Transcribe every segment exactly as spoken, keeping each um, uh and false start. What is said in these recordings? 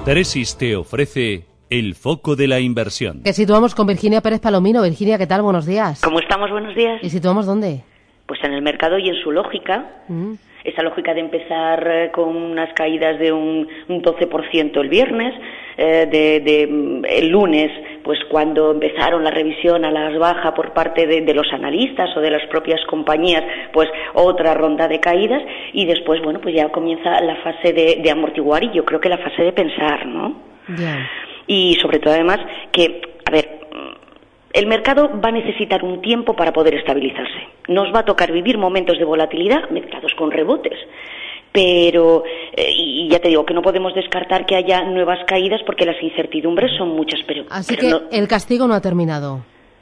Tresis te ofrece el foco de la inversión. Que situamos con Virginia Pérez Palomino. Virginia, ¿qué tal? Buenos días. ¿Cómo estamos? Buenos días. ¿Y situamos dónde? Pues en el mercado y en su lógica. Mm. Esa lógica de empezar con unas caídas de un, un doce por ciento el viernes, eh, de, de el lunes, pues cuando empezaron la revisión a la baja por parte de, de los analistas o de las propias compañías, pues otra ronda de caídas, y después, bueno, pues ya comienza la fase de, de amortiguar y yo creo que la fase de pensar, ¿no? Yeah. Y sobre todo además que, a ver, el mercado va a necesitar un tiempo para poder estabilizarse. Nos va a tocar vivir momentos de volatilidad mezclados con rebotes. Pero, eh, y ya te digo que no podemos descartar que haya nuevas caídas porque las incertidumbres son muchas. Pero, Así pero que no, el castigo no ha terminado.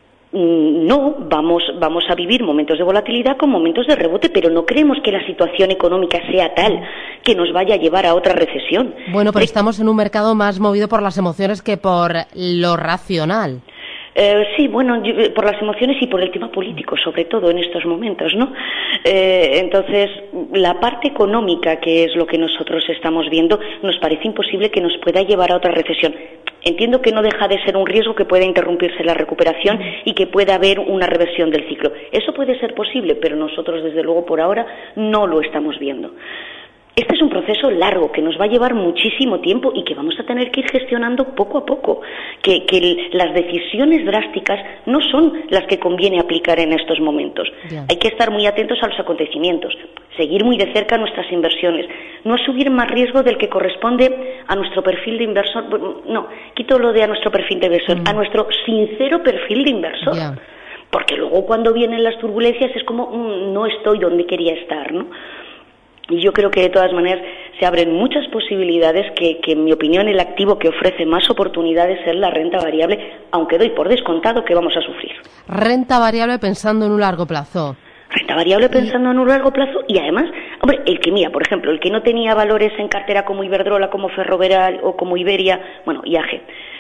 No, vamos, vamos a vivir momentos de volatilidad con momentos de rebote, pero no creemos que la situación económica sea tal que nos vaya a llevar a otra recesión. Bueno, pero estamos en un mercado más movido por las emociones que por lo racional. Eh, sí, bueno, yo, por las emociones y por el tema político, sobre todo en estos momentos, ¿no? Eh, entonces, la parte económica, que es lo que nosotros estamos viendo, nos parece imposible que nos pueda llevar a otra recesión. Entiendo que no deja de ser un riesgo que pueda interrumpirse la recuperación y que pueda haber una reversión del ciclo. Eso puede ser posible, pero nosotros, desde luego, por ahora, no lo estamos viendo. Este es un proceso largo que nos va a llevar muchísimo tiempo y que vamos a tener que ir gestionando poco a poco, que, que el, las decisiones drásticas no son las que conviene aplicar en estos momentos. Yeah. Hay que estar muy atentos a los acontecimientos, seguir muy de cerca nuestras inversiones, no asumir más riesgo del que corresponde a nuestro perfil de inversor, no, quito lo de a nuestro perfil de inversor, mm. a nuestro sincero perfil de inversor. Yeah. Porque luego cuando vienen las turbulencias es como, mmm, no estoy donde quería estar, ¿no? Y yo creo que de todas maneras se abren muchas posibilidades que, que en mi opinión el activo que ofrece más oportunidades es la renta variable, aunque doy por descontado que vamos a sufrir. Renta variable pensando en un largo plazo. Renta variable pensando en un largo plazo y además, hombre, el que mira, por ejemplo, el que no tenía valores en cartera como Iberdrola, como Ferrovial o como Iberia, bueno, I A G.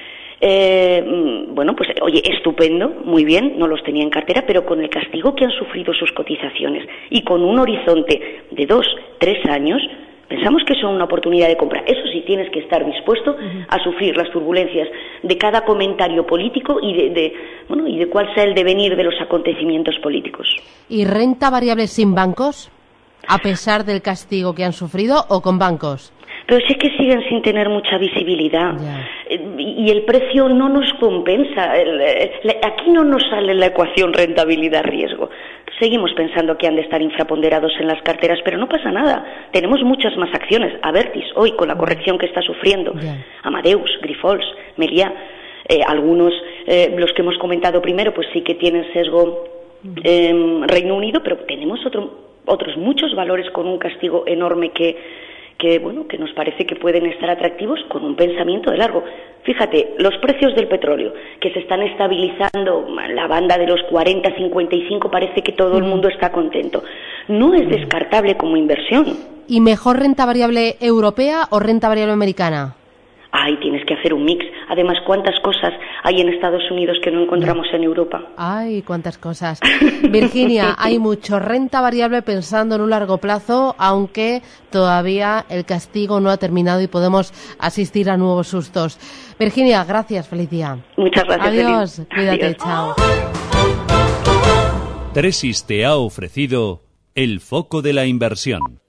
Eh, bueno, pues oye, estupendo, muy bien, no los tenía en cartera, pero con el castigo que han sufrido sus cotizaciones y con un horizonte de dos, tres años, pensamos que son una oportunidad de compra. Eso sí, tienes que estar dispuesto uh-huh. a sufrir las turbulencias de cada comentario político y de, de, bueno, y de cuál sea el devenir de los acontecimientos políticos. ¿Y renta variable sin bancos, a pesar del castigo que han sufrido, o con bancos? Pero sí que siguen sin tener mucha visibilidad. Yeah. Y el precio no nos compensa. Aquí no nos sale la ecuación rentabilidad-riesgo. Seguimos pensando que han de estar infraponderados en las carteras, pero no pasa nada. Tenemos muchas más acciones. Abertis, hoy, con la corrección que está sufriendo. Yeah. Amadeus, Grifols, Meliá. Eh, algunos, eh, los que hemos comentado primero, pues sí que tienen sesgo eh, Reino Unido, pero tenemos otro, otros muchos valores con un castigo enorme que... que bueno, que nos parece que pueden estar atractivos con un pensamiento de largo. Fíjate, los precios del petróleo que se están estabilizando, la banda de los cuarenta, cincuenta y cinco, parece que todo el mundo está contento. No es descartable como inversión. ¿Y mejor renta variable europea o renta variable americana? Ay, tienes que hacer un mix. Además, ¿cuántas cosas hay en Estados Unidos que no encontramos en Europa? Ay, cuántas cosas. Virginia, hay mucho renta variable pensando en un largo plazo, aunque todavía el castigo no ha terminado y podemos asistir a nuevos sustos. Virginia, gracias, feliz día. Muchas gracias. Adiós, feliz. Cuídate, Adiós. Chao. Tresis te ha ofrecido el foco de la inversión.